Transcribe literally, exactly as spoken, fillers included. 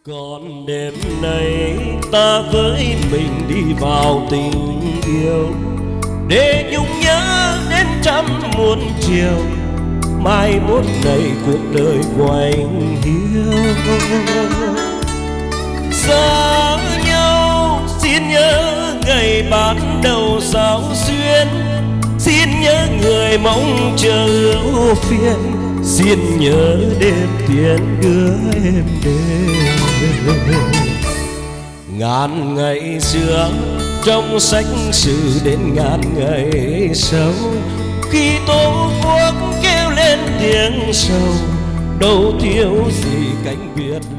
Còn đêm nay ta với mình đi vào tình yêu, để nhung nhớ đến trăm muôn chiều, mai mốt này cuộc đời của anh hiu. Xa nhau xin nhớ ngày ban đầu giao duyên, xin nhớ người mong chờ ưu phiền, xin nhớ đêm tiến đưa em đến. Ngàn ngày xưa trong sách sử đến ngàn ngày sau, khi tổ quốc kêu lên tiếng sầu, đâu thiếu gì cánh biệt